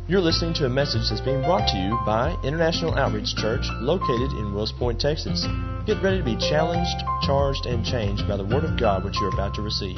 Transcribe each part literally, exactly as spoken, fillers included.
You're listening to a message that's being brought to you by International Outreach Church, located in Wills Point, Texas. Get ready to be challenged, charged, and changed by the Word of God which you're about to receive.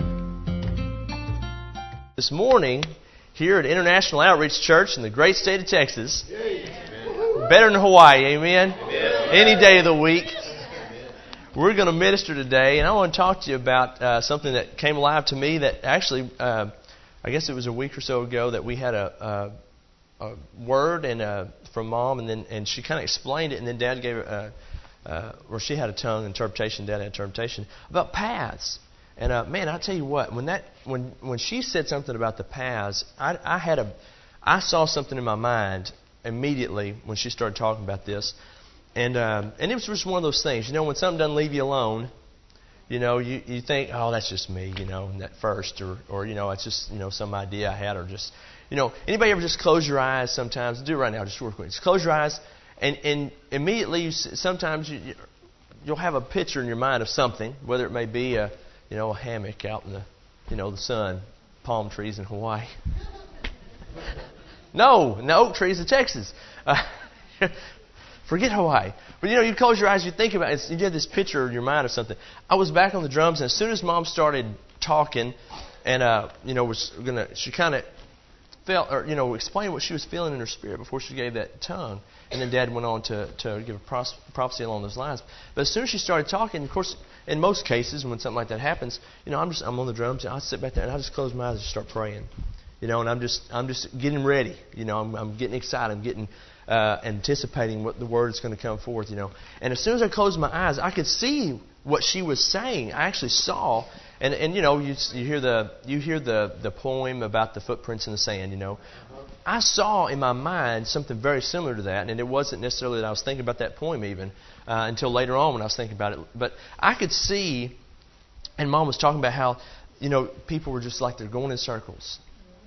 This morning, here at International Outreach Church in the great state of Texas, better than Hawaii, amen? Amen. Any day of the week. We're going to minister today, and I want to talk to you about uh, something that came alive to me that actually, uh, I guess it was a week or so ago that we had a... a a word and uh, from Mom, and then and she kind of explained it, and then Dad gave her, uh, uh, or she had a tongue interpretation, Dad had interpretation about paths. And uh, man, I tell you what, when that when when she said something about the paths, I, I had a I saw something in my mind immediately when she started talking about this, and um, and it was just one of those things, you know, when something doesn't leave you alone. You know, you, you think, oh, that's just me, you know, at first, or, or, you know, it's just, you know, some idea I had, or just, you know, anybody ever just close your eyes sometimes? Do it right now, just real quick. Just close your eyes, and, and immediately, you, sometimes you, you'll have a picture in your mind of something, whether it may be a, you know, a hammock out in the, you know, the sun, palm trees in Hawaii. no, no oak trees in Texas. Uh, Forget Hawaii. But, you know, you close your eyes, you think about it, you get this picture in your mind of something. I was back on the drums, and as soon as Mom started talking, and, uh, you know, was gonna, she kind of felt, or, you know, explained what she was feeling in her spirit before she gave that tongue. And then Dad went on to, to give a prophecy along those lines. But as soon as she started talking, of course, in most cases, when something like that happens, you know, I'm just, I'm on the drums, and I sit back there, and I just close my eyes and start praying. You know, and I'm just, I'm just getting ready. You know, I'm, I'm getting excited. I'm getting... Uh, anticipating what the word is going to come forth, you know. And as soon as I closed my eyes, I could see what she was saying. I actually saw, and, and you know, you, you hear the you hear the, the poem about the footprints in the sand, you know. I saw in my mind something very similar to that, and it wasn't necessarily that I was thinking about that poem even uh, until later on when I was thinking about it. But I could see, and Mom was talking about how, you know, people were just like they're going in circles.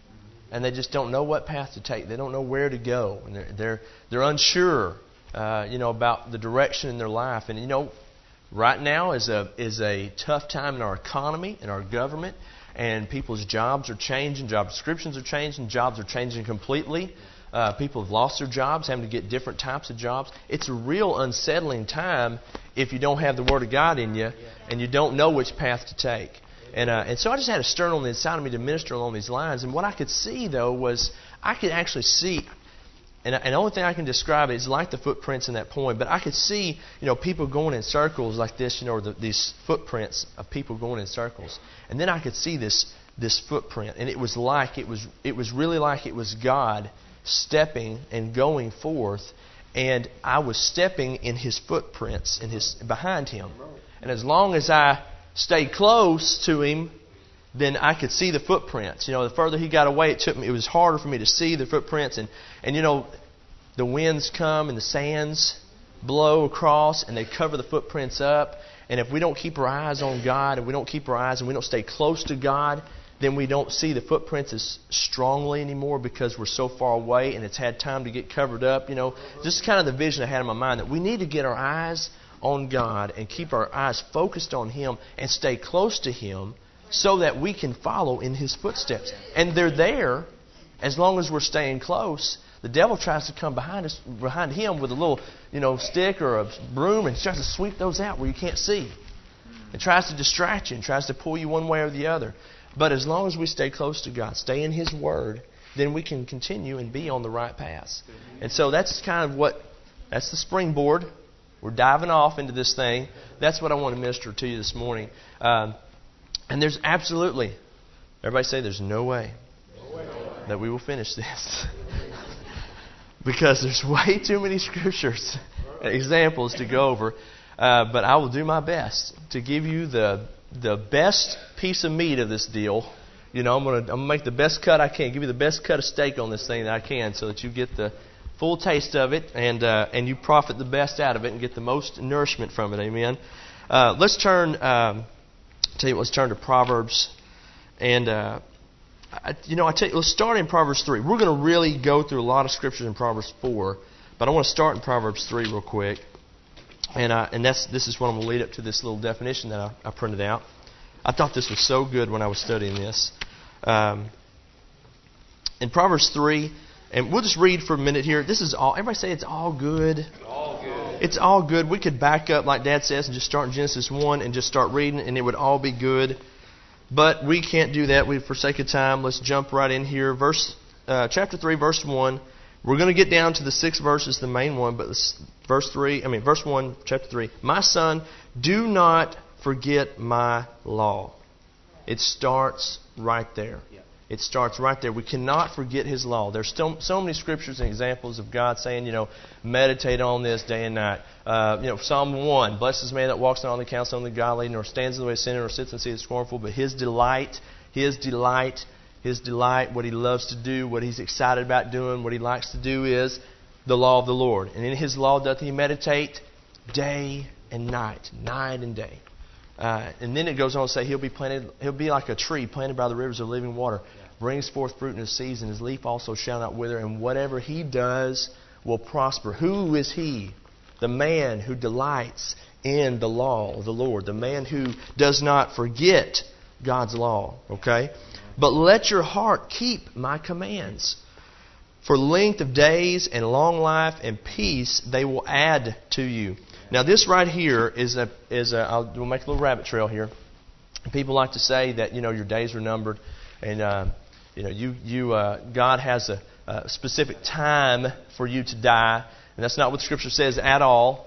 And they just don't know what path to take. They don't know where to go, and they're they're, they're unsure, uh, you know, about the direction in their life. And you know, right now is a is a tough time in our economy, in our government, and people's jobs are changing, job descriptions are changing, jobs are changing completely. Uh, people have lost their jobs, having to get different types of jobs. It's a real unsettling time if you don't have the Word of God in you and you don't know which path to take. And uh, and so I just had a stirring on the inside of me to minister along these lines. And what I could see, though, was I could actually see, and, and the only thing I can describe it is like the footprints in that poem, but I could see, you know, people going in circles like this, you know, the, these footprints of people going in circles. And then I could see this this footprint, and it was like, it was it was really like it was God stepping and going forth, and I was stepping in His footprints, in His behind Him. And as long as I stayed close to Him, then I could see the footprints. You know, the further He got away, it took me. It was harder for me to see the footprints. And, and you know, the winds come and the sands blow across, and they cover the footprints up. And if we don't keep our eyes on God, and we don't keep our eyes, and we don't stay close to God, then we don't see the footprints as strongly anymore because we're so far away, and it's had time to get covered up. You know, just kind of the vision I had in my mind that we need to get our eyes on God and keep our eyes focused on Him and stay close to Him so that we can follow in His footsteps. And they're there as long as we're staying close. The devil tries to come behind us, behind Him with a little, you know, stick or a broom, and tries to sweep those out where you can't see. It tries to distract you and tries to pull you one way or the other. But as long as we stay close to God, stay in His Word, then we can continue and be on the right path. And so that's kind of what, that's the springboard. We're diving off into this thing. That's what I want to minister to you this morning. Um, and there's absolutely, everybody say there's no way, no way. that we will finish this. Because there's way too many scriptures and examples to go over. Uh, but I will do my best to give you the the best piece of meat of this deal. You know, I'm going to I'm gonna make the best cut I can, give you the best cut of steak on this thing that I can so that you get the full taste of it, and uh, and you profit the best out of it and get the most nourishment from it. Amen. Uh, let's turn. Um, tell you, what, let's turn to Proverbs, and uh, I, you know, I tell you, let's start in Proverbs three. We're going to really go through a lot of scriptures in Proverbs four, but I want to start in Proverbs three real quick, and uh, and that's this is what I'm going to lead up to this little definition that I, I printed out. I thought this was so good when I was studying this. Um, in Proverbs three. And we'll just read for a minute here. This is all, everybody say it's all good. All good. It's all good. We could back up, like Dad says, and just start in Genesis one and just start reading, and it would all be good. But we can't do that. We, for sake of time, let's jump right in here. Verse, uh, chapter three, verse one. We're going to get down to the six verses, the main one, but this, verse three, I mean, verse one, chapter three. My son, do not forget my law. It starts right there. It starts right there. We cannot forget His law. There's still so many scriptures and examples of God saying, you know, meditate on this day and night. Uh, you know, Psalm one, blessed is the man that walks not on the counsel of the godly, nor stands in the way of sinner, nor sits in the seat of the scornful, but his delight, his delight, his delight, what he loves to do, what he's excited about doing, what he likes to do is the law of the Lord. And in His law doth he meditate day and night, night and day. Uh, and then it goes on to say he'll be planted, he'll be like a tree planted by the rivers of living water, brings forth fruit in his season. His leaf also shall not wither, and whatever he does will prosper. Who is he? The man who delights in the law of the Lord, the man who does not forget God's law. Okay, but let your heart keep my commands. For length of days and long life and peace they will add to you. Now this right here is a is a. I'll we'll make a little rabbit trail here. People like to say that you know your days are numbered, and uh, you know you you uh, God has a, a specific time for you to die, and that's not what the Scripture says at all.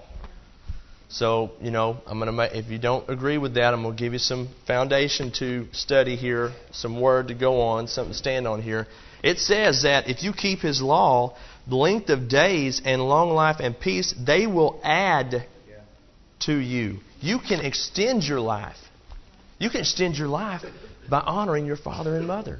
So you know I'm gonna make, if you don't agree with that, I'm gonna give you some foundation to study here, some word to go on, something to stand on here. It says that if you keep His law, the length of days and long life and peace, they will add to you. You can extend your life. You can extend your life by honoring your father and mother.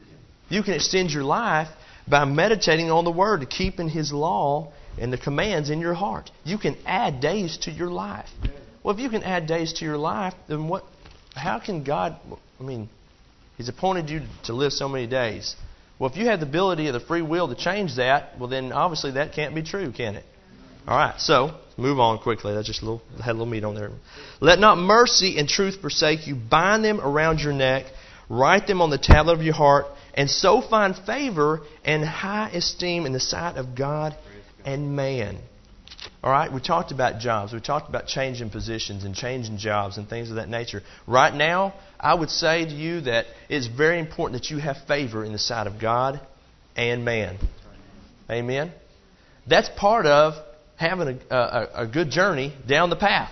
You can extend your life by meditating on the Word, keeping His law and the commands in your heart. You can add days to your life. Well, if you can add days to your life, then what? How can God? I mean, He's appointed you to live so many days. Well, if you have the ability of the free will to change that, well, then obviously that can't be true, can it? All right, so move on quickly. That's just a little, I had a little meat on there. Let not mercy and truth forsake you. Bind them around your neck. Write them on the tablet of your heart. And so find favor and high esteem in the sight of God and man. All right, we talked about jobs. We talked about changing positions and changing jobs and things of that nature. Right now, I would say to you that it's very important that you have favor in the sight of God and man. Amen? That's part of having a, a, a good journey down the path.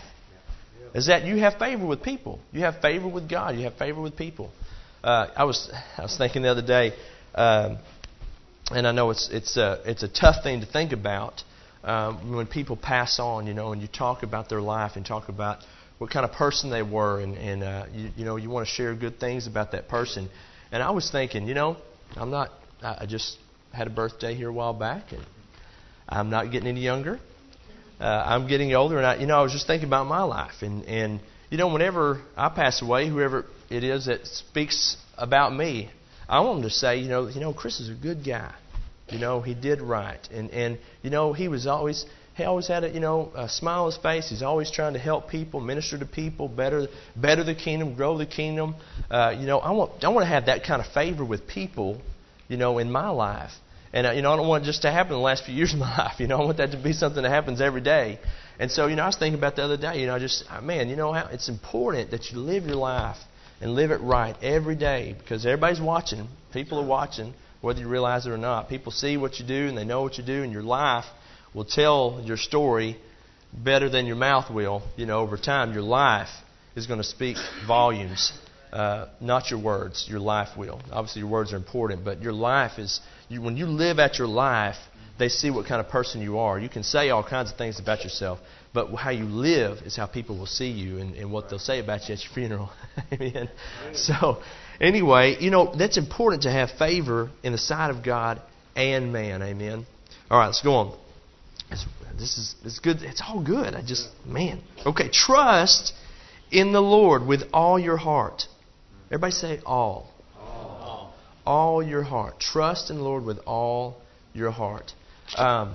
Is that you have favor with people. You have favor with God. You have favor with people. Uh, I was I was thinking the other day, um, and I know it's it's a, it's a tough thing to think about, Um, when people pass on, you know, and you talk about their life and talk about what kind of person they were, and, and uh, you, you know, you want to share good things about that person. And I was thinking, you know, I'm not, I just had a birthday here a while back, and I'm not getting any younger. Uh, I'm getting older, and I, you know, I was just thinking about my life, and, and you know, whenever I pass away, whoever it is that speaks about me, I want them to say, you know, you know, Chris is a good guy. You know, he did right. And, and you know, he was always, he always had a, you know, a smile on his face. He's always trying to help people, minister to people, better better the kingdom, grow the kingdom. Uh, you know, I want I want to have that kind of favor with people, you know, in my life. And, uh, you know, I don't want it just to happen in the last few years of my life. You know, I want that to be something that happens every day. And so, you know, I was thinking about the other day, you know, just, man, you know, how it's important that you live your life and live it right every day, because everybody's watching. People are watching. Whether you realize it or not, people see what you do and they know what you do, and your life will tell your story better than your mouth will. You know, over time, your life is going to speak volumes, uh, not your words. Your life will. Obviously, your words are important, but your life is. You, when you live out your life, they see what kind of person you are. You can say all kinds of things about yourself, but how you live is how people will see you and, and what they'll say about you at your funeral. Amen. So. Anyway, you know, that's important to have favor in the sight of God and man. Amen. All right, let's go on. It's, this is it's good. It's all good. I just, man. Okay, trust in the Lord with all your heart. Everybody say all. All, all your heart. Trust in the Lord with all your heart. Um,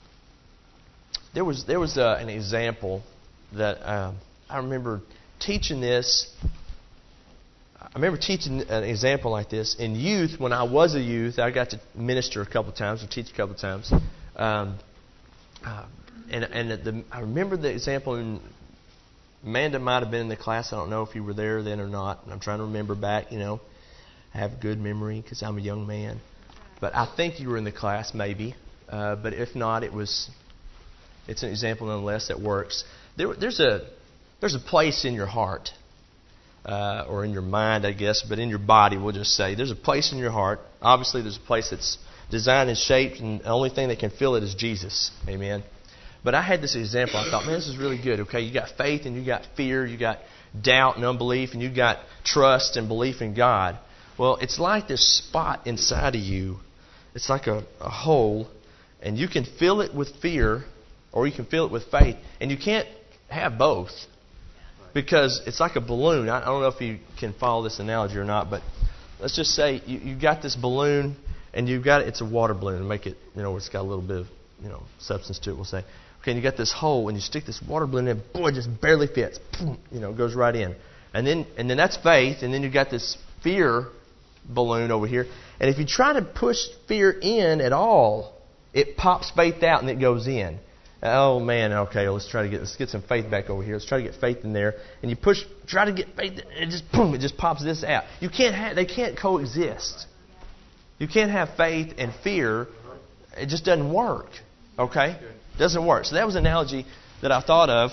there was there was uh, an example that um, I remember teaching this. I remember teaching an example like this in youth. When I was a youth, I got to minister a couple of times or teach a couple of times. Um, uh, and and the, I remember the example. In, Amanda might have been in the class. I don't know if you were there then or not. I'm trying to remember back. You know, I have good memory because I'm a young man. But I think you were in the class, maybe. Uh, but if not, it was. It's an example nonetheless that works. There, there's a there's a place in your heart, uh, or in your mind, I guess, but in your body, we'll just say there's a place in your heart. Obviously, there's a place that's designed and shaped, and the only thing that can fill it is Jesus. Amen. But I had this example. I thought, man, this is really good. Okay, you got faith and you got fear, you got doubt and unbelief, and you got trust and belief in God. Well, it's like this spot inside of you. It's like a, a hole, and you can fill it with fear, or you can fill it with faith, and you can't have both because it's like a balloon. I, I don't know if you can follow this analogy or not, but let's just say you you got this balloon, and you've got it's a water balloon. To make it, you know, it's got a little bit of you know substance to it. We'll say. Okay, and you got this hole, and you stick this water balloon in, boy, it just barely fits. You know, it goes right in. And then and then that's faith, and then you got this fear balloon over here. And if you try to push fear in at all, it pops faith out and it goes in. Oh man, okay, let's try to get let's get some faith back over here. Let's try to get faith in there. And you push, try to get faith, and it just boom, it just pops this out. You can't have, they can't coexist. You can't have faith and fear. It just doesn't work. Okay. Doesn't work. So that was an analogy that I thought of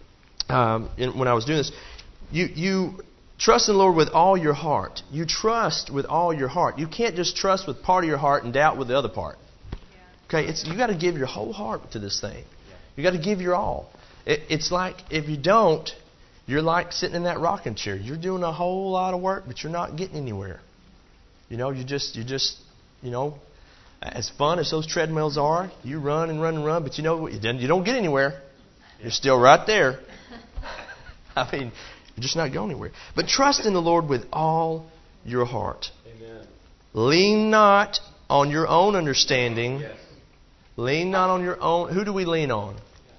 um, in, when I was doing this. You you trust in the Lord with all your heart. You trust with all your heart. You can't just trust with part of your heart and doubt with the other part. Okay, it's you got to give your whole heart to this thing. You got to give your all. It, it's like if you don't, you're like sitting in that rocking chair. You're doing a whole lot of work, but you're not getting anywhere. You know, you just you just you know. As fun as those treadmills are, you run and run and run, but you know you don't, you don't get anywhere. You're still right there. I mean, you're just not going anywhere. But trust in the Lord with all your heart. Amen. Lean not on your own understanding. Yes. Lean not on your own. Who do we lean on?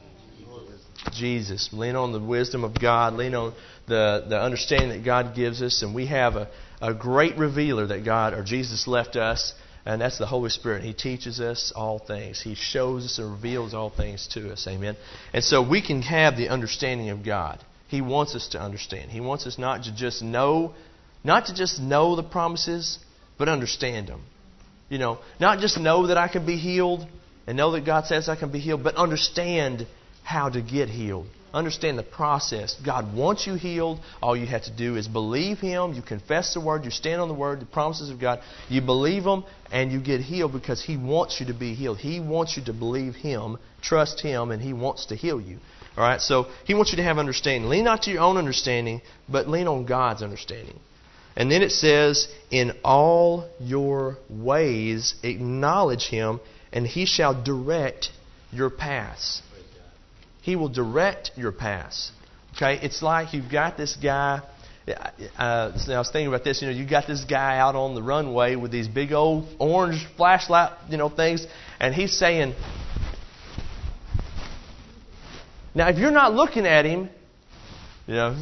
Jesus. Lean on the wisdom of God. Lean on the, the understanding that God gives us. And we have a, a great revealer that God or Jesus left us. And that's the Holy Spirit. He teaches us all things. He shows us and reveals all things to us. Amen. And so we can have the understanding of God. He wants us to understand. He wants us not to just know, not to just know the promises, but understand them. You know, not just know that I can be healed and know that God says I can be healed, but understand how to get healed. Understand the process. God wants you healed. All you have to do is believe Him. You confess the Word. You stand on the Word, the promises of God. You believe them, and you get healed because He wants you to be healed. He wants you to believe Him, trust Him, and He wants to heal you. All right. So He wants you to have understanding. Lean not to your own understanding, but lean on God's understanding. And then it says, "In all your ways acknowledge Him, and He shall direct your paths." He will direct your paths. Okay, it's like you've got this guy. Uh, so I was thinking about this. You know, you got this guy out on the runway with these big old orange flashlight, you know, things, and he's saying, now if you're not looking at him, you know,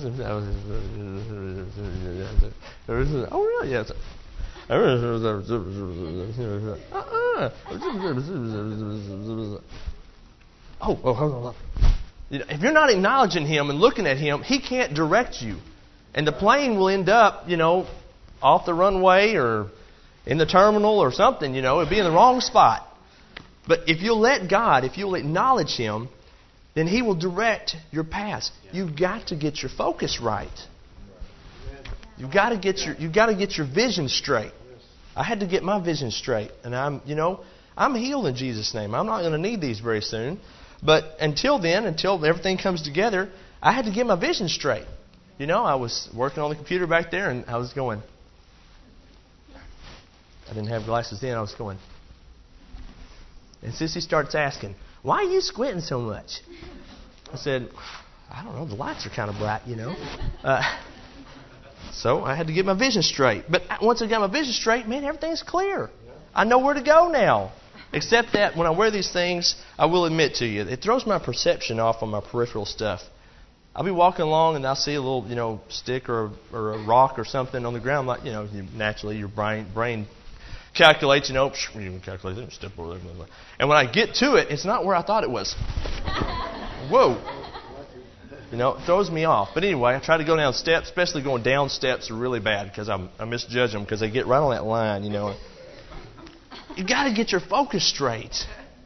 oh really? Yes. Uh-uh. Oh, oh, hold on. You know, if you're not acknowledging Him and looking at Him, He can't direct you. And the plane will end up, you know, off the runway or in the terminal or something, you know. It'll be in the wrong spot. But if you'll let God, if you'll acknowledge Him, then He will direct your paths. You've got to get your focus right. You've got to get your, you've got to get your vision straight. I had to get my vision straight. And I'm, you know, I'm healed in Jesus' name. I'm not going to need these very soon. But until then, until everything comes together, I had to get my vision straight. You know, I was working on the computer back there, and I was going. I didn't have glasses then. I was going. And Sissy starts asking, "Why are you squinting so much?" I said, "I don't know. The lights are kind of bright, you know." Uh, so I had to get my vision straight. But once I got my vision straight, man, everything's clear. I know where to go now. Except that when I wear these things, I will admit to you, it throws my perception off on my peripheral stuff. I'll be walking along and I'll see a little, you know, stick or or a rock or something on the ground. Like, you know, you, naturally your brain brain calculates, you know, you can calculate it, step over there. And when I get to it, it's not where I thought it was. Whoa. You know, it throws me off. But anyway, I try to go down steps, especially going down steps are really bad because I'm, I misjudge them because they get right on that line, you know. You got to get your focus straight.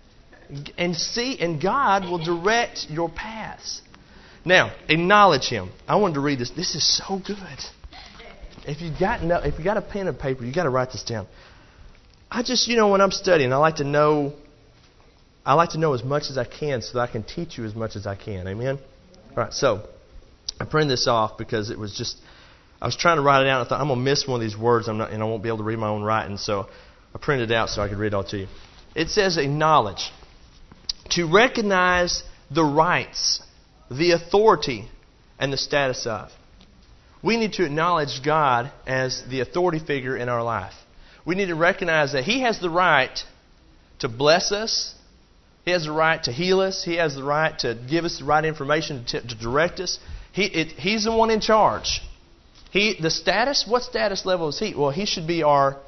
And see, and God will direct your paths. Now, acknowledge Him. I wanted to read this. This is so good. If you got no, if you got a pen and paper, you got to write this down. I just, you know, when I'm studying, I like to know. I like to know as much as I can so that I can teach you as much as I can. Amen. All right. So I printed this off because it was just. I was trying to write it out. And I thought I'm gonna miss one of these words. I'm not, and I won't be able to read my own writing. So I printed it out so I could read it all to you. It says acknowledge. To recognize the rights, the authority, and the status of. We need to acknowledge God as the authority figure in our life. We need to recognize that He has the right to bless us. He has the right to heal us. He has the right to give us the right information to, to direct us. He, it, he's the one in charge. He, the status, what status level is He? Well, He should be our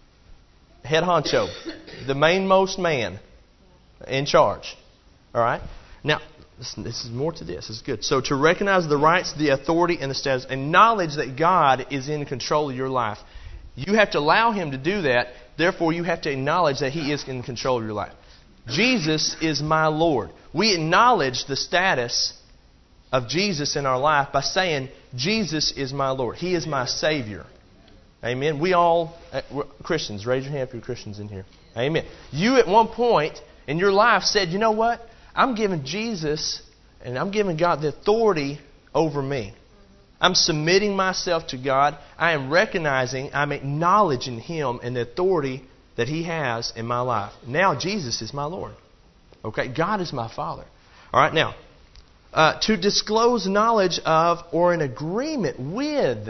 head honcho, the mainmost man in charge. All right? Now, this, this is more to this. This is good. So to recognize the rights, the authority, and the status, and knowledge that God is in control of your life. You have to allow Him to do that. Therefore, you have to acknowledge that He is in control of your life. Jesus is my Lord. We acknowledge the status of Jesus in our life by saying, Jesus is my Lord. He is my Savior. Amen. We all, we're Christians, raise your hand if you're Christians in here. Amen. You at one point in your life said, you know what? I'm giving Jesus and I'm giving God the authority over me. I'm submitting myself to God. I am recognizing, I'm acknowledging Him and the authority that He has in my life. Now Jesus is my Lord. Okay? God is my Father. All right, now, uh, to disclose knowledge of or an agreement with.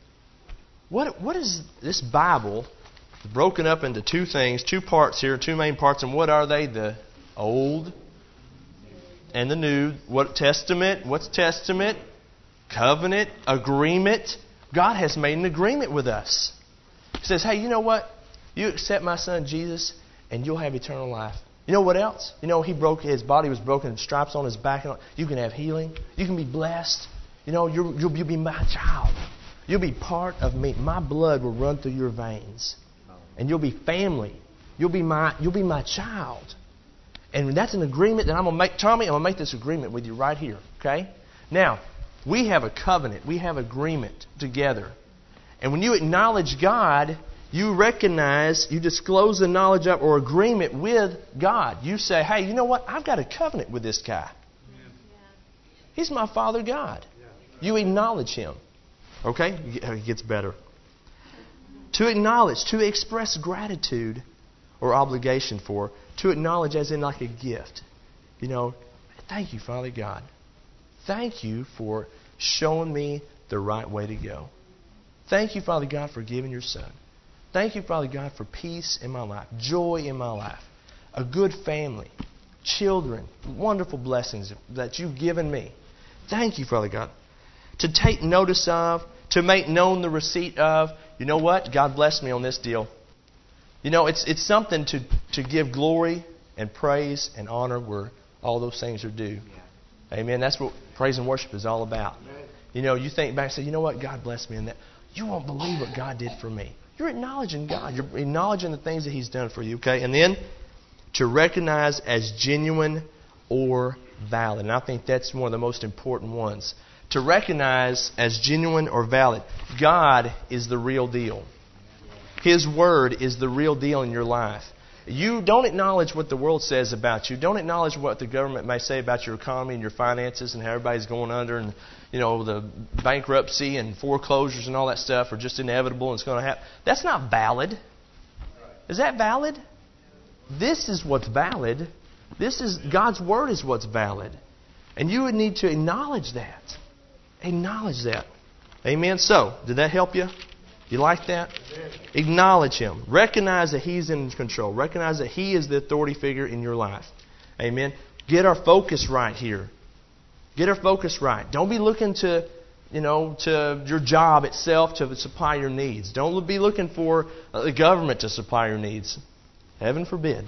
What What is this Bible broken up into two things, two parts here, two main parts, and what are they? The Old and the New. What Testament? What's Testament? Covenant, agreement. God has made an agreement with us. He says, hey, you know what? You accept my Son Jesus and you'll have eternal life. You know what else? You know, He broke, His body was broken and stripes on His back. You can have healing. You can be blessed. You know, you'll, you'll, you'll be my child. You'll be part of me. My blood will run through your veins. And you'll be family. You'll be my, you'll be my child. And that's an agreement that I'm going to make. Tommy, I'm going to make this agreement with you right here. Okay? Now, we have a covenant. We have agreement together. And when you acknowledge God, you recognize, you disclose the knowledge of or agreement with God. You say, hey, you know what? I've got a covenant with this guy. He's my Father God. You acknowledge Him. Okay? It gets better. To acknowledge, to express gratitude or obligation for, to acknowledge as in like a gift. You know, thank you, Father God. Thank you for showing me the right way to go. Thank you, Father God, for giving your Son. Thank you, Father God, for peace in my life, joy in my life, a good family, children, wonderful blessings that you've given me. Thank you, Father God. To take notice of, to make known the receipt of, you know what? God blessed me on this deal. You know, it's it's something to, to give glory and praise and honor where all those things are due. Amen. That's what praise and worship is all about. You know, you think back and say, you know what? God blessed me in that. You won't believe what God did for me. You're acknowledging God. You're acknowledging the things that He's done for you. Okay? And then to recognize as genuine or valid. And I think that's one of the most important ones. To recognize as genuine or valid. God is the real deal. His Word is the real deal in your life. You don't acknowledge what the world says about you. Don't acknowledge what the government may say about your economy and your finances and how everybody's going under and, you know, the bankruptcy and foreclosures and all that stuff are just inevitable and it's going to happen. That's not valid. Is that valid? This is what's valid. This is God's Word is what's valid. And you would need to acknowledge that. Acknowledge that. Amen. So, did that help you? You like that? Acknowledge Him. Recognize that He's in control. Recognize that He is the authority figure in your life. Amen. Get our focus right here. Get our focus right. Don't be looking to, you know, to your job itself to supply your needs. Don't be looking for the government to supply your needs. Heaven forbid.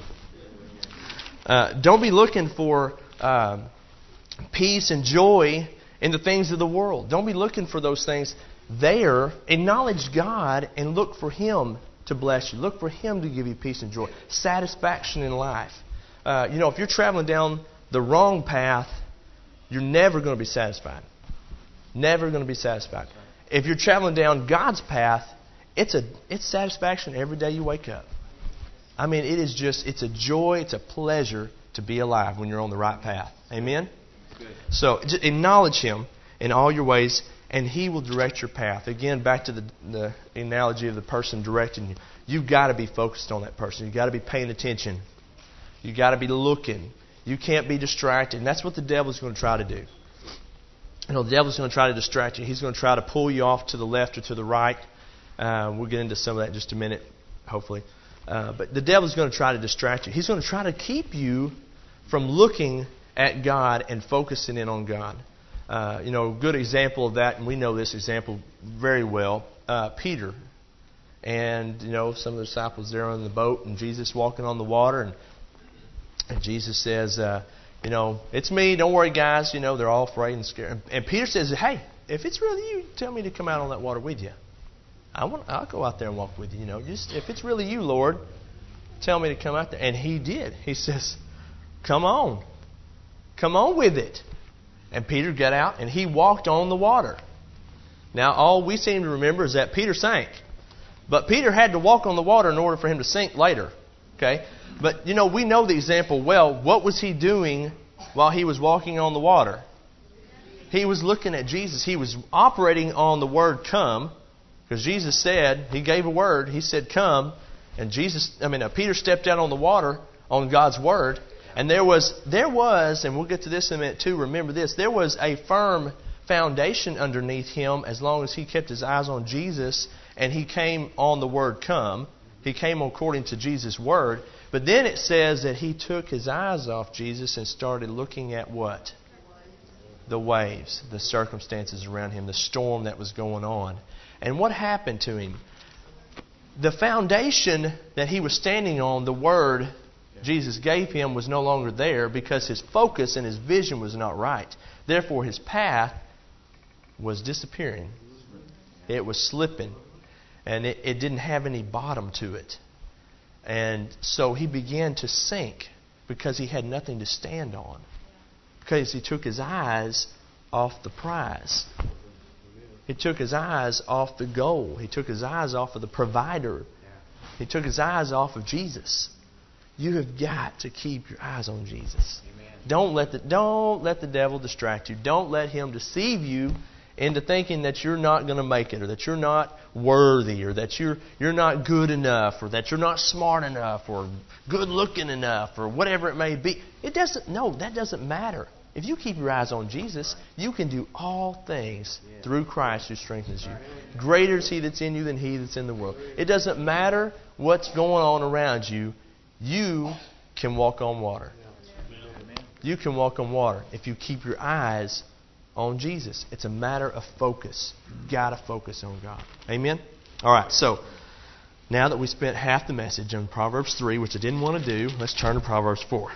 Uh, don't be looking for uh, peace and joy in the things of the world. Don't be looking for those things there. Acknowledge God and look for Him to bless you. Look for Him to give you peace and joy. Satisfaction in life. Uh, you know, if you're traveling down the wrong path, you're never going to be satisfied. Never going to be satisfied. If you're traveling down God's path, it's a it's satisfaction every day you wake up. I mean, it is just, it's a joy, it's a pleasure to be alive when you're on the right path. Amen? Good. So, just acknowledge Him in all your ways, and He will direct your path. Again, back to the, the analogy of the person directing you. You've got to be focused on that person. You've got to be paying attention. You've got to be looking. You can't be distracted. And that's what the devil's going to try to do. You know, the devil's going to try to distract you. He's going to try to pull you off to the left or to the right. Uh, we'll get into some of that in just a minute, hopefully. Uh, but the devil's going to try to distract you. He's going to try to keep you from looking at God and focusing in on God. Uh, you know, a good example of that, and we know this example very well, uh, Peter. And, you know, some of the disciples there on the boat, and Jesus walking on the water, and And Jesus says, uh, you know, it's me. Don't worry, guys. You know, they're all afraid and scared. And, and Peter says, hey, if it's really you, tell me to come out on that water with you. I want, I'll go out there and walk with you. You know, just if it's really you, Lord, tell me to come out there. And he did. He says, come on. Come on with it. And Peter got out and he walked on the water. Now, all we seem to remember is that Peter sank. But Peter had to walk on the water in order for him to sink later. Okay? But, you know, we know the example well. What was he doing while he was walking on the water? He was looking at Jesus. He was operating on the word come. Because Jesus said, He gave a word. He said, come. And Jesus, I mean, uh, Peter stepped out on the water on God's word. And there was, there was, and we'll get to this in a minute too, remember this, there was a firm foundation underneath him as long as he kept his eyes on Jesus and he came on the word come. He came according to Jesus' word. But then it says that he took his eyes off Jesus and started looking at what? The waves, the circumstances around him, the storm that was going on. And what happened to him? The foundation that he was standing on, the word Jesus gave him, was no longer there because his focus and his vision was not right. Therefore, his path was disappearing. It was slipping. And it, it didn't have any bottom to it. And so he began to sink because he had nothing to stand on. Because he took his eyes off the prize. He took his eyes off the goal. He took his eyes off of the provider. He took his eyes off of Jesus. You have got to keep your eyes on Jesus. Amen. Don't let the don't let the devil distract you. Don't let him deceive you into thinking that you're not going to make it, or that you're not worthy, or that you're you're not good enough, or that you're not smart enough, or good looking enough, or whatever it may be. It doesn't. No, that doesn't matter. If you keep your eyes on Jesus, you can do all things through Christ who strengthens you. Greater is He that's in you than he that's in the world. It doesn't matter what's going on around you. You can walk on water. You can walk on water if you keep your eyes on Jesus. It's a matter of focus. You've got to focus on God. Amen? All right, so now that we spent half the message on Proverbs three, which I didn't want to do, let's turn to Proverbs four.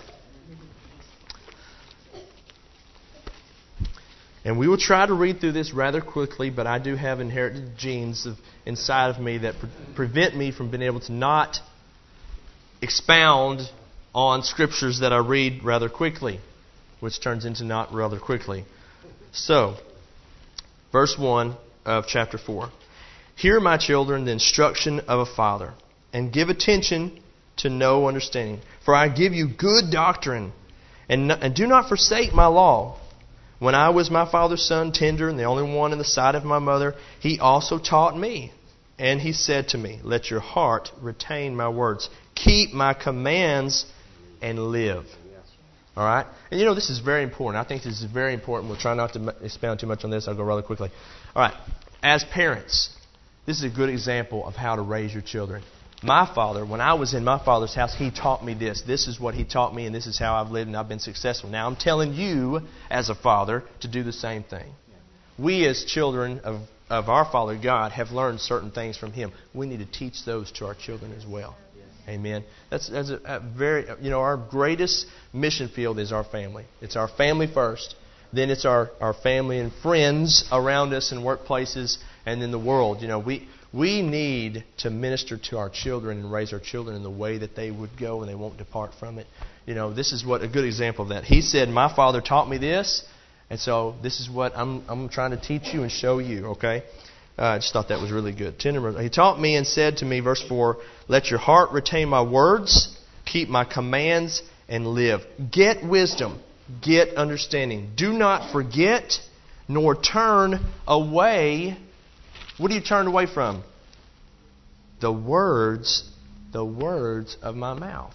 And we will try to read through this rather quickly, but I do have inherited genes of, inside of me that pre- prevent me from being able to not expound on scriptures that I read rather quickly, which turns into not rather quickly. So, verse one of chapter four. Hear, my children, the instruction of a father, and give attention to know understanding. For I give you good doctrine, and, and do not forsake my law. When I was my father's son, tender, and the only one in the sight of my mother, he also taught me. And he said to me, let your heart retain my words. Keep my commands and live. All right? And you know, this is very important. I think this is very important. We'll try not to expound too much on this. I'll go rather quickly. All right. As parents, this is a good example of how to raise your children. My father, when I was in my father's house, he taught me this. This is what he taught me, and this is how I've lived, and I've been successful. Now I'm telling you, as a father, to do the same thing. We, as children of, of our Father God, have learned certain things from Him. We need to teach those to our children as well. Amen. That's, that's a, a very, you know, our greatest mission field is our family. It's our family first. Then it's our, our family and friends around us in workplaces, and then the world. You know, we we need to minister to our children and raise our children in the way that they would go and they won't depart from it. You know, this is what a good example of that. He said, "My father taught me this, and so this is what I'm I'm trying to teach you and show you." Okay. Uh, I just thought that was really good. He taught me and said to me, verse four, "Let your heart retain my words, keep my commands, and live. Get wisdom, get understanding. Do not forget, nor turn away." What do you turn away from? The words, the words of my mouth.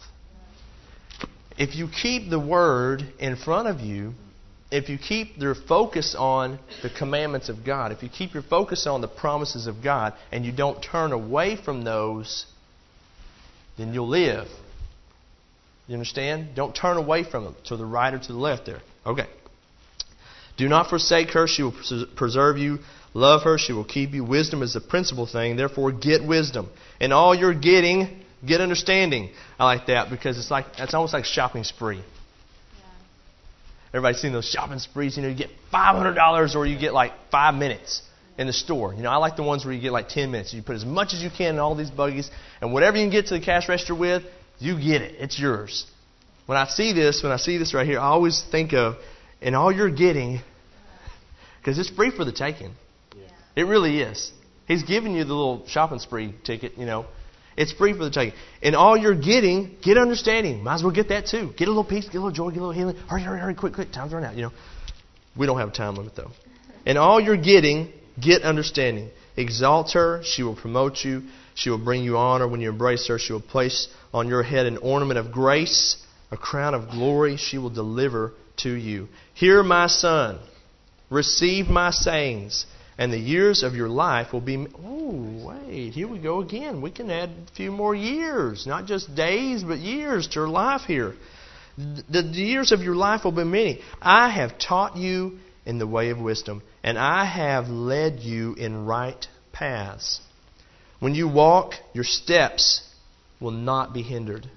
If you keep the Word in front of you, if you keep your focus on the commandments of God, if you keep your focus on the promises of God, and you don't turn away from those, then you'll live. You understand? Don't turn away from them to the right or to the left there. Okay. "Do not forsake her. She will preserve you. Love her. She will keep you. Wisdom is the principal thing. Therefore, get wisdom. In all you're getting, get understanding." I like that because it's like it's almost like a shopping spree. Everybody's seen those shopping sprees. You know, you get five hundred dollars or you get like five minutes in the store. You know, I like the ones where you get like ten minutes. You put as much as you can in all these buggies, and whatever you can get to the cash register with, you get it. It's yours. When I see this, when I see this right here, I always think of, in all you're getting, because it's free for the taking. Yeah. It really is. He's giving you the little shopping spree ticket, you know. It's free for the taking. In all you're getting, get understanding. Might as well get that too. Get a little peace, get a little joy, get a little healing. Hurry, hurry, hurry, quick, quick. Time's running out, you know. We don't have a time limit though. In all you're getting, get understanding. Exalt her, she will promote you. She will bring you honor when you embrace her. She will place on your head an ornament of grace, a crown of glory she will deliver to you. Hear, my son, receive my sayings, and the years of your life will be... Oh, wait, here we go again. We can add a few more years, not just days, but years to our life here. The years of your life will be many. I have taught you in the way of wisdom, and I have led you in right paths. When you walk, your steps will not be hindered.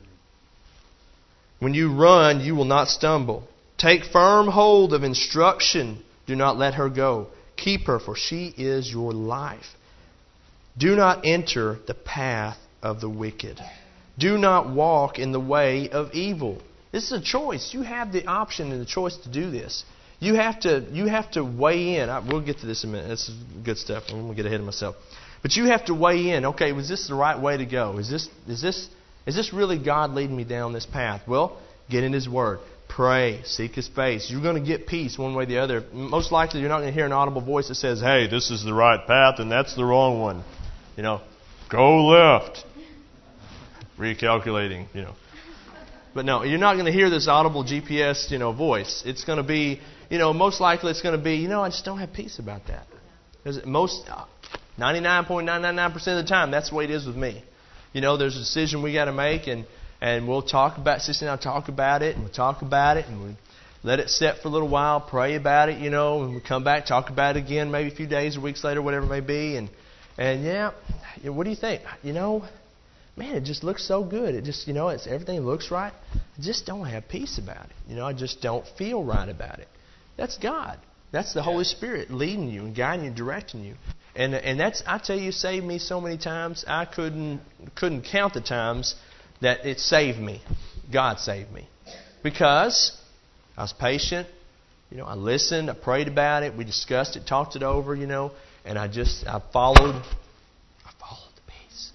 When you run, you will not stumble. Take firm hold of instruction. Do not let her go. Keep her, for she is your life. Do not enter the path of the wicked. Do not walk in the way of evil. This is a choice. You have the option and the choice to do this. You have to you have to weigh in. I, we'll get to this in a minute. This is good stuff. I'm going to get ahead of myself. But you have to weigh in. Okay, was this the right way to go? Is this is this is this really God leading me down this path? Well, get in His Word. Pray. Seek His face. You're going to get peace one way or the other. Most likely you're not going to hear an audible voice that says, "Hey, this is the right path and that's the wrong one." You know, go left. Recalculating, you know. But no, you're not going to hear this audible G P S, you know, voice. It's going to be, you know, most likely it's going to be, you know, I just don't have peace about that. Because most, ninety-nine point nine nine nine percent of the time, that's the way it is with me. You know, there's a decision we got to make, and, and we'll talk about, Sister and I talk about it, and we'll talk about it, and we let it set for a little while, pray about it, you know, and we come back, talk about it again, maybe a few days or weeks later, whatever it may be, and and yeah, what do you think? You know, man, it just looks so good. It just, you know, it's everything looks right. I just don't have peace about it. You know, I just don't feel right about it. That's God. That's the Holy Spirit leading you and guiding you, directing you. And and that's, I tell you, saved me so many times. I couldn't couldn't count the times that it saved me. God saved me. Because I was patient. You know, I listened. I prayed about it. We discussed it, talked it over, you know. And I just, I followed, I followed the peace.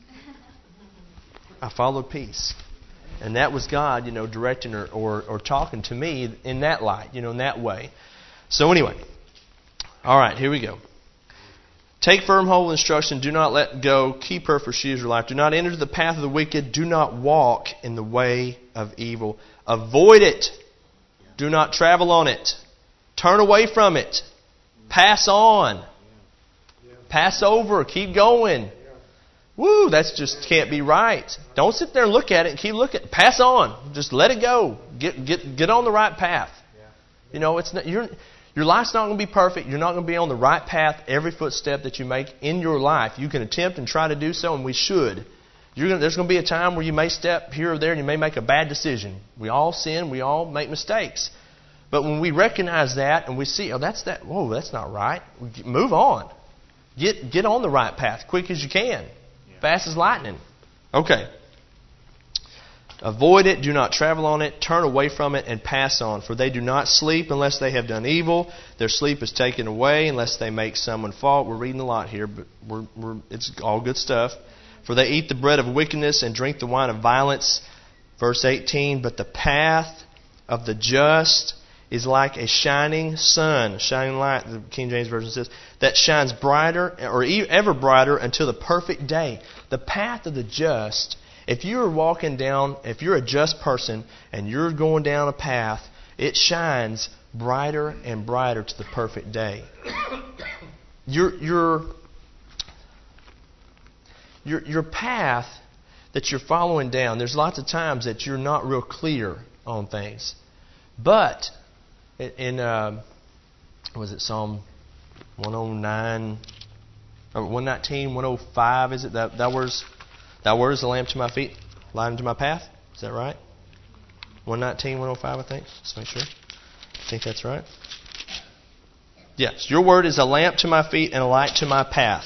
I followed peace. And that was God, you know, directing or, or, or talking to me in that light, you know, in that way. So anyway, all right, here we go. Take firm hold of instruction. Do not let go. Keep her, for she is your life. Do not enter the path of the wicked. Do not walk in the way of evil. Avoid it. Do not travel on it. Turn away from it. Pass on. Pass over. Keep going. Woo, that's just can't be right. Don't sit there and look at it and keep looking. Pass on. Just let it go. Get get get on the right path. You know, it's not, you're, your life's not going to be perfect. You're not going to be on the right path every footstep that you make in your life. You can attempt and try to do so, and we should. You're going to, there's going to be a time where you may step here or there and you may make a bad decision. We all sin. We all make mistakes. But when we recognize that and we see, oh, that's that. Whoa, that's not right. Move on. Get get on the right path quick as you can. Yeah. Fast as lightning. Okay. Avoid it, do not travel on it, turn away from it, and pass on. For they do not sleep unless they have done evil. Their sleep is taken away unless they make someone fall. We're reading a lot here, but we're, we're, it's all good stuff. For they eat the bread of wickedness and drink the wine of violence. Verse eighteen, but the path of the just is like a shining sun, shining light, the King James Version says, that shines brighter or ever brighter until the perfect day. The path of the just, if you're walking down, if you're a just person and you're going down a path, it shines brighter and brighter to the perfect day. Your your your your path that you're following down, there's lots of times that you're not real clear on things. But in uh, was it Psalm one oh nine or one nineteen, one oh five, is it that that words Thy word is a lamp to my feet, light unto my path. Is that right? one nineteen, one oh five, I think. Let's make sure. I think that's right. Yes. Your word is a lamp to my feet and a light to my path.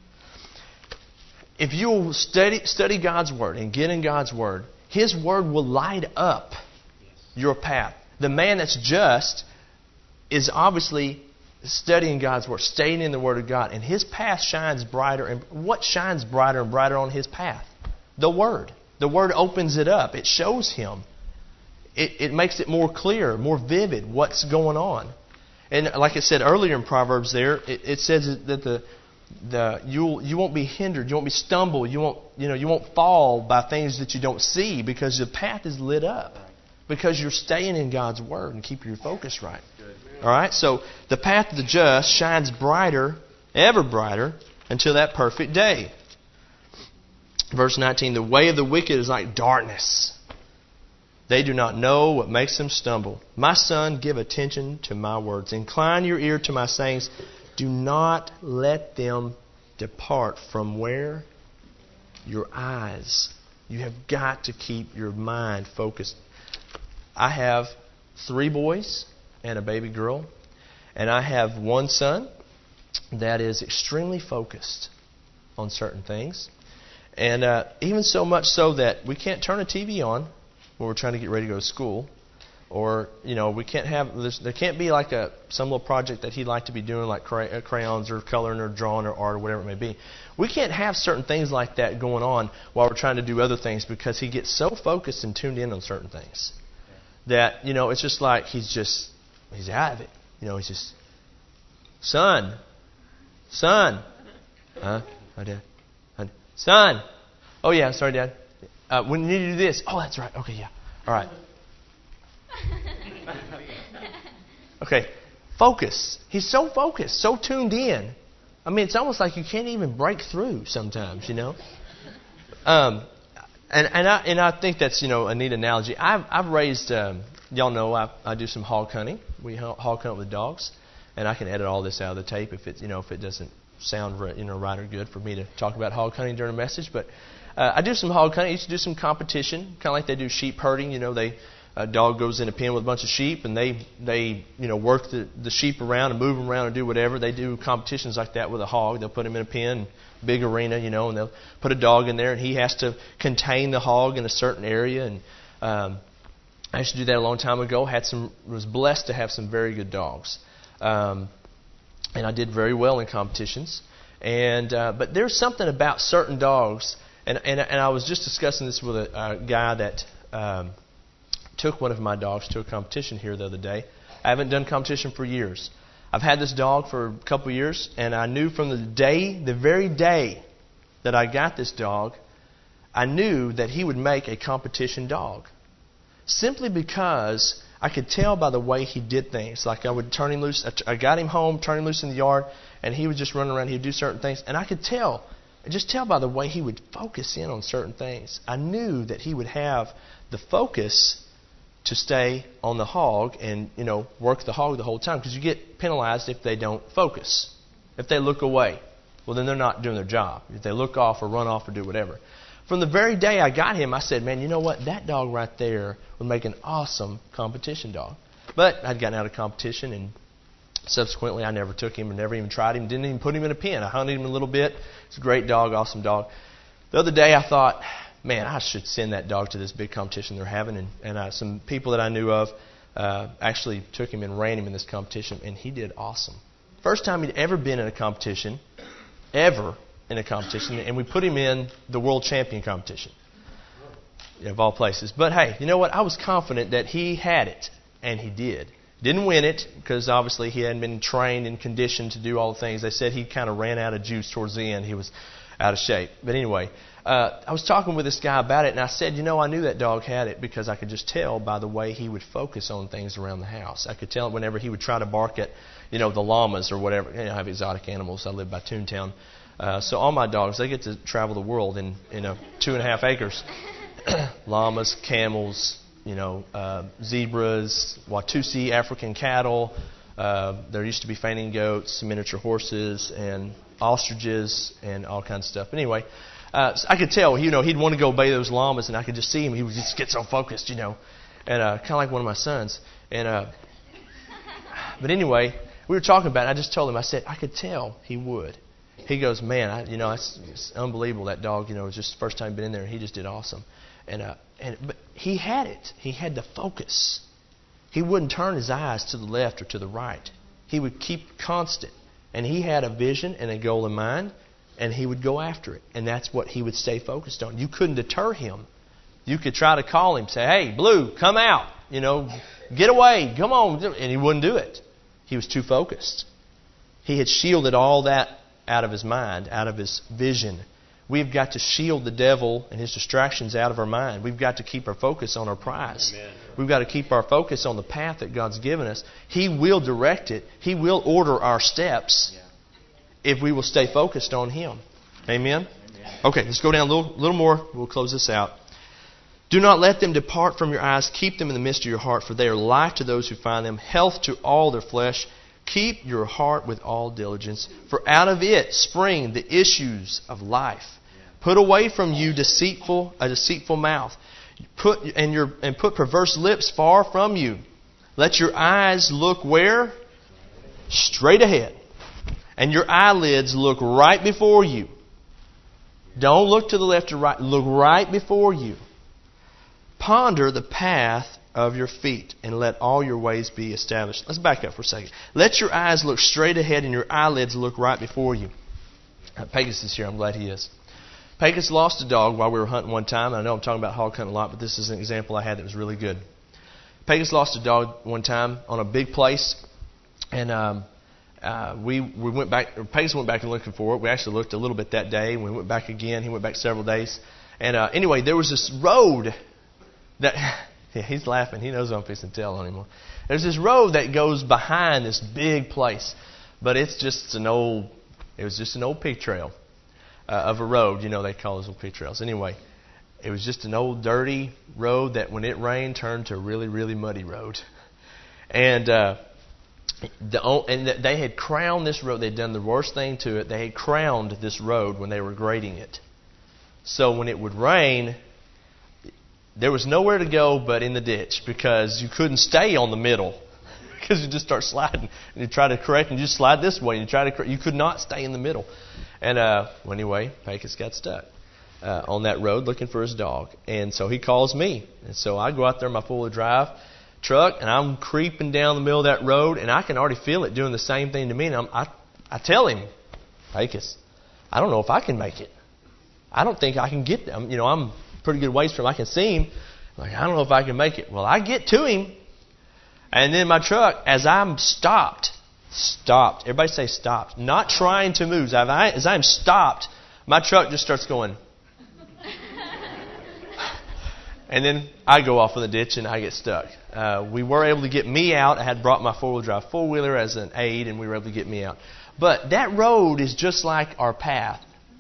If you will study, study God's word and get in God's word, His word will light up your path. The man that's just is obviously studying God's word, staying in the word of God, and his path shines brighter. And what shines brighter and brighter on his path? The word. The word opens it up. It shows him. It, it makes it more clear, more vivid what's going on. And like I said earlier in Proverbs, there it, it says that the the you you won't be hindered, you won't be stumbled, you won't you know you won't fall by things that you don't see because the path is lit up. Because you're staying in God's word and keeping your focus right. All right? So the path of the just shines brighter, ever brighter, until that perfect day. Verse nineteen, the way of the wicked is like darkness. They do not know what makes them stumble. My son, give attention to my words. Incline your ear to my sayings. Do not let them depart from where? Your eyes. You have got to keep your mind focused. I have three boys and a baby girl, and I have one son that is extremely focused on certain things, and uh, even so much so that we can't turn a T V on when we're trying to get ready to go to school, or you know we can't have there can't be like a some little project that he'd like to be doing, like cray- crayons or coloring or drawing or art or whatever it may be. We can't have certain things like that going on while we're trying to do other things because he gets so focused and tuned in on certain things. That, you know, it's just like he's just, he's out of it. You know, he's just, son, son. Huh? Oh, Dad. Son. Oh, yeah, sorry, Dad. Uh, we need to do this. Oh, that's right. Okay, yeah. All right. Okay, focus. He's so focused, so tuned in. I mean, it's almost like you can't even break through sometimes, you know. Um. And and I and I think that's you know a neat analogy. I've I've raised um, y'all know I I do some hog hunting. We hog hunt with dogs, and I can edit all this out of the tape if it you know if it doesn't sound right, you know right or good for me to talk about hog hunting during a message. But uh, I do some hog hunting. I used to do some competition, kind of like they do sheep herding. You know, they a dog goes in a pen with a bunch of sheep, and they they you know work the, the sheep around and move them around and do whatever. They do competitions like that with a hog. They'll put him in a pen. Big arena, you know, and they'll put a dog in there, and he has to contain the hog in a certain area. And um, I used to do that a long time ago. Had some was blessed to have some very good dogs, um, and I did very well in competitions. And uh, but there's something about certain dogs, and and and I was just discussing this with a, a guy that um, took one of my dogs to a competition here the other day. I haven't done competition for years. I've had this dog for a couple of years, and I knew from the day, the very day that I got this dog, I knew that he would make a competition dog. Simply because I could tell by the way he did things. Like I would turn him loose, I got him home, turn him loose in the yard, and he would just run around, he would do certain things. And I could tell just tell by the way he would focus in on certain things. I knew that he would have the focus to stay on the hog and, you know, work the hog the whole time, because you get penalized if they don't focus. If they look away, well, then they're not doing their job. If they look off or run off or do whatever. From the very day I got him, I said, man, you know what? That dog right there would make an awesome competition dog. But I'd gotten out of competition, and subsequently I never took him and never even tried him. Didn't even put him in a pen. I hunted him a little bit. It's a great dog, awesome dog. The other day I thought, man, I should send that dog to this big competition they're having. And, and uh, some people that I knew of uh, actually took him and ran him in this competition, and he did awesome. First time he'd ever been in a competition, ever in a competition, and we put him in the world champion competition, of all places. But hey, you know what? I was confident that he had it, and he did. Didn't win it, because obviously he hadn't been trained and conditioned to do all the things. They said he kind of ran out of juice towards the end. He was out of shape. But anyway, uh, I was talking with this guy about it, and I said, you know, I knew that dog had it because I could just tell by the way he would focus on things around the house. I could tell whenever he would try to bark at, you know, the llamas or whatever. You know, I have exotic animals. I live by Toontown. Uh, so all my dogs, they get to travel the world in, in a two and a half acres. Llamas, camels, you know, uh, zebras, Watusi, African cattle. Uh, there used to be fainting goats, miniature horses, and ostriches, and all kinds of stuff. Anyway, uh, so I could tell, you know, he'd want to go obey those llamas, and I could just see him. He would just get so focused, you know, and uh, kind of like one of my sons. And uh, but anyway, we were talking about it. I just told him, I said, I could tell he would. He goes, man, I, you know, it's, it's unbelievable. That dog, you know, it was just the first time he'd been in there, and he just did awesome. And uh, and but he had it. He had the focus. He wouldn't turn his eyes to the left or to the right. He would keep constant. And he had a vision and a goal in mind, and he would go after it. And that's what he would stay focused on. You couldn't deter him. You could try to call him, say, hey, Blue, come out. You know, get away. Come on. And he wouldn't do it. He was too focused. He had shielded all that out of his mind, out of his vision. We've got to shield the devil and his distractions out of our mind. We've got to keep our focus on our prize. Amen. We've got to keep our focus on the path that God's given us. He will direct it. He will order our steps yeah. if we will stay focused on Him. Amen? Amen. Okay, let's go down a little, little more. We'll close this out. Do not let them depart from your eyes. Keep them in the midst of your heart, for they are life to those who find them, health to all their flesh. Keep your heart with all diligence, for out of it spring the issues of life. Put away from you deceitful a deceitful mouth, put and your and put perverse lips far from you. Let your eyes look where? Straight ahead, and your eyelids look right before you. Don't look to the left or right. Look right before you. Ponder the path of your feet, and let all your ways be established. Let's back up for a second. Let your eyes look straight ahead and your eyelids look right before you. Uh, Pegasus is here. I'm glad he is. Pegasus lost a dog while we were hunting one time. I know I'm talking about hog hunting a lot, but this is an example I had that was really good. Pegasus lost a dog one time on a big place, and um, uh, we we went back. Pegasus went back and looking for it. We actually looked a little bit that day. We went back again. He went back several days. And uh, anyway, there was this road that... Yeah, he's laughing. He knows I'm fixing to tell on him. There's this road that goes behind this big place, but it's just an old. It was just an old pig trail uh, of a road. You know, they call those old pig trails. Anyway, it was just an old dirty road that, when it rained, turned to a really, really muddy road. And uh, the and they had crowned this road. They'd done the worst thing to it. They had crowned this road when they were grading it. So when it would rain, there was nowhere to go but in the ditch, because you couldn't stay on the middle, because you just start sliding. And you try to correct and you just slide this way. And you try to correct, you could not stay in the middle. And uh, well, anyway, Pecos got stuck uh, on that road looking for his dog. And so he calls me. And so I go out there in my four-wheel drive truck, and I'm creeping down the middle of that road, and I can already feel it doing the same thing to me. And I'm, I, I tell him, Pecos, I don't know if I can make it. I don't think I can get them. You know, I'm pretty good ways from him. I can see him. Like, I don't know if I can make it. Well, I get to him. And then my truck, as I'm stopped, stopped. Everybody say stopped. Not trying to move. As, I, as I'm stopped, my truck just starts going. And then I go off in the ditch and I get stuck. Uh, we were able to get me out. I had brought my four-wheel drive four-wheeler as an aid, and we were able to get me out. But that road is just like our path.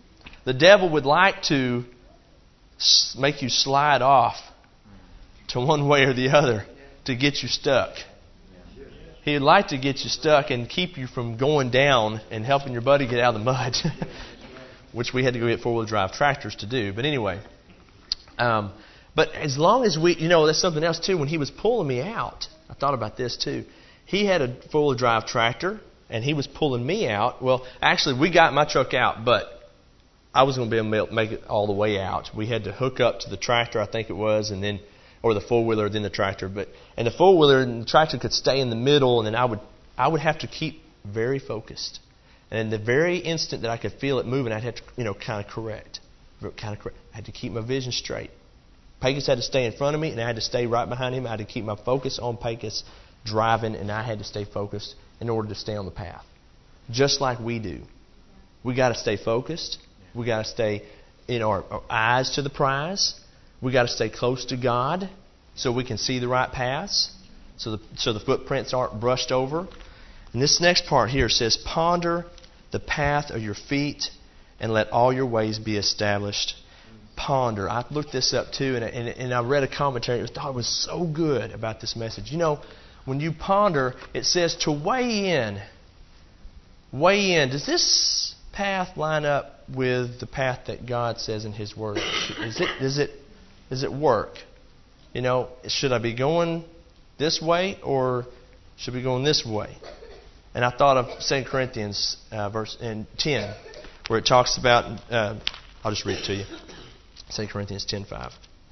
The devil would like to make you slide off to one way or the other to get you stuck. He'd like to get you stuck and keep you from going down and helping your buddy get out of the mud, which we had to go get four-wheel drive tractors to do. But anyway, um, but as long as we, you know, that's something else too. When he was pulling me out, I thought about this too. He had a four-wheel drive tractor, and he was pulling me out. Well, actually, we got my truck out, but I was going to be able to make it all the way out. We had to hook up to the tractor, I think it was, and then, or the four-wheeler, then the tractor. But and the four-wheeler and the tractor could stay in the middle, and then I would I would have to keep very focused. And the very instant that I could feel it moving, I'd have to, you know, kind of correct, kind of correct. I had to keep my vision straight. Pecos had to stay in front of me, and I had to stay right behind him. I had to keep my focus on Pecos driving, and I had to stay focused in order to stay on the path. Just like we do. We got to stay focused. We got to stay, you know, our, our eyes to the prize. We got to stay close to God so we can see the right paths, so the, so the footprints aren't brushed over. And this next part here says, ponder the path of your feet and let all your ways be established. Ponder. I looked this up too, and, and, and I read a commentary. I thought it was so good about this message. You know, when you ponder, it says to weigh in. Weigh in. Does this path line up with the path that God says in His Word? Is it? Does it? Does it work? You know, should I be going this way or should I be going this way? And I thought of Second Corinthians uh, verse in ten, where it talks about. Uh, I'll just read it to you. Second Corinthians ten five.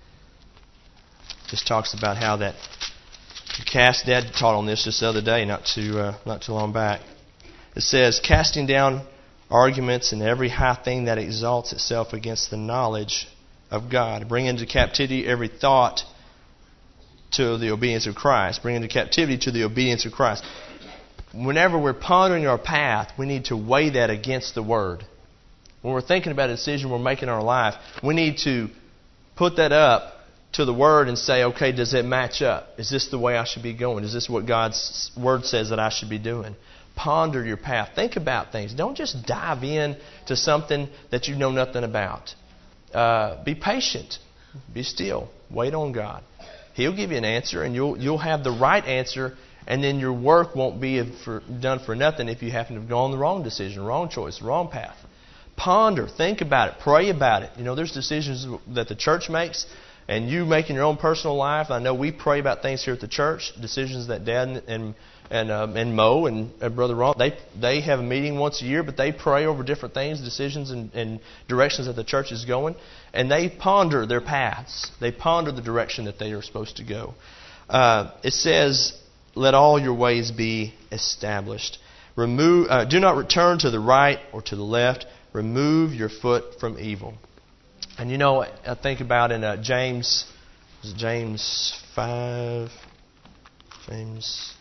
Just talks about how that. Cast. Dad taught on this just the other day, not too uh, not too long back. It says, casting down arguments and every high thing that exalts itself against the knowledge of God, bring into captivity every thought to the obedience of Christ. Bring into captivity to the obedience of Christ. Whenever we're pondering our path, we need to weigh that against the Word. When we're thinking about a decision we're making in our life, we need to put that up to the Word and say, okay, does it match up? Is this the way I should be going? Is this what God's Word says that I should be doing? Ponder your path. Think about things. Don't just dive in to something that you know nothing about. Uh, be patient. Be still. Wait on God. He'll give you an answer, and you'll you'll have the right answer, and then your work won't be for, done for nothing if you happen to have gone the wrong decision, wrong choice, wrong path. Ponder. Think about it. Pray about it. You know, there's decisions that the church makes, and you make in your own personal life. I know we pray about things here at the church, decisions that Dad and and and, um, and Mo and uh, Brother Ron, they they have a meeting once a year, but they pray over different things, decisions and, and directions that the church is going, and they ponder their paths. They ponder the direction that they are supposed to go. Uh, it says, "Let all your ways be established. Remove, uh, do not return to the right or to the left. Remove your foot from evil." And you know, I think about in uh, James, was it James five, James,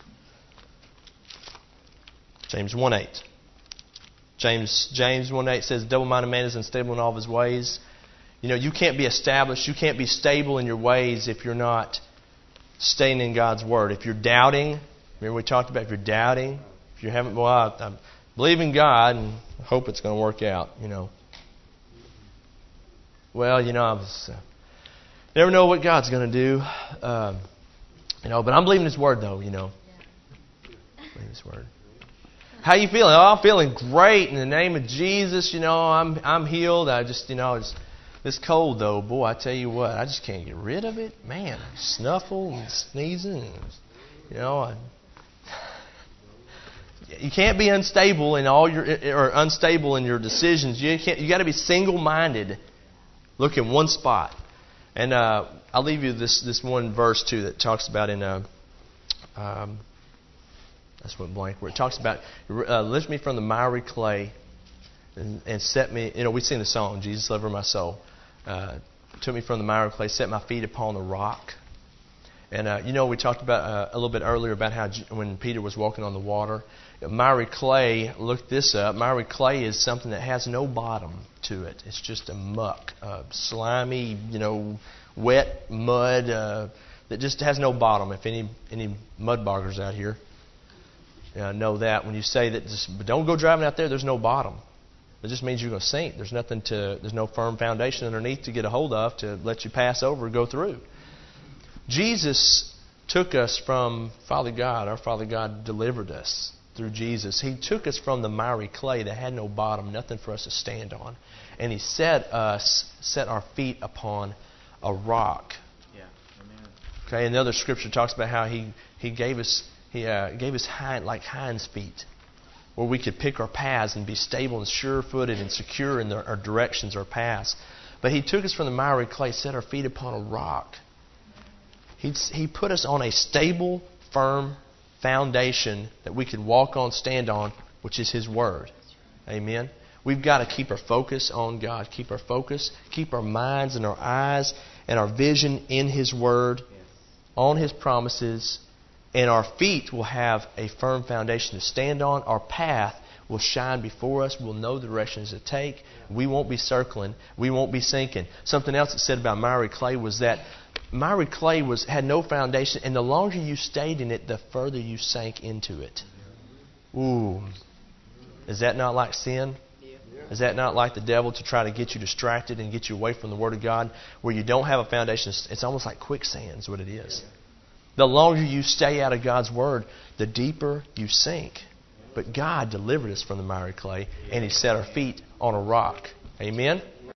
James one eight. James James one eight says, "Double-minded man is unstable in all of his ways." You know, you can't be established, you can't be stable in your ways if you're not staying in God's Word. If you're doubting, remember we talked about if you're doubting, if you haven't, well, I, I believe in God and hope it's going to work out, you know. Well, you know, I was, uh, never know what God's going to do. Um, you know, but I'm believing His Word, though, you know. Believe His Word. How you feeling? Oh, I'm feeling great in the name of Jesus. You know, I'm I'm healed. I just, you know, it's this cold, though. Boy, I tell you what, I just can't get rid of it. Man, I snuffle and sneezing. And, you know, I, you can't be unstable in all your or unstable in your decisions. You can't. You got to be single-minded. Look in one spot. And uh, I'll leave you this, this one verse, too, that talks about in, uh, um, that's what blank, where it talks about, uh, lift me from the miry clay and, and set me, you know, we sing the song, Jesus, lover of my soul. Uh, took me from the miry clay, set my feet upon the rock. And, uh, you know, we talked about uh, a little bit earlier about how G- when Peter was walking on the water, miry clay, look this up, miry clay is something that has no bottom to it. It's just a muck, uh, slimy, you know, wet mud uh, that just has no bottom. If any any mud boggers out here uh, know that, when you say that, just, but don't go driving out there, there's no bottom. It just means you're going to sink. There's nothing to, there's no firm foundation underneath to get a hold of to let you pass over or go through. Jesus took us from Father God. Our Father God delivered us through Jesus. He took us from the miry clay that had no bottom, nothing for us to stand on. And He set us, set our feet upon a rock. Yeah. Amen. Okay, and the other scripture talks about how He, he gave us He uh, gave us hind, like hinds feet, where we could pick our paths and be stable and sure-footed and secure in the, our directions, our paths. But He took us from the miry clay, set our feet upon a rock. He, he put us on a stable, firm foundation that we could walk on, stand on, which is His Word. Amen. We've got to keep our focus on God. Keep our focus, keep our minds and our eyes and our vision in His Word, on His promises, and our feet will have a firm foundation to stand on. Our path will shine before us. We'll know the directions to take. We won't be circling. We won't be sinking. Something else that said about miry clay was that miry clay was had no foundation, and the longer you stayed in it, the further you sank into it. Ooh. Is that not like sin? Is that not like the devil to try to get you distracted and get you away from the Word of God? Where you don't have a foundation, it's almost like quicksand is what it is. The longer you stay out of God's Word, the deeper you sink. But God delivered us from the miry clay, and He set our feet on a rock. Amen?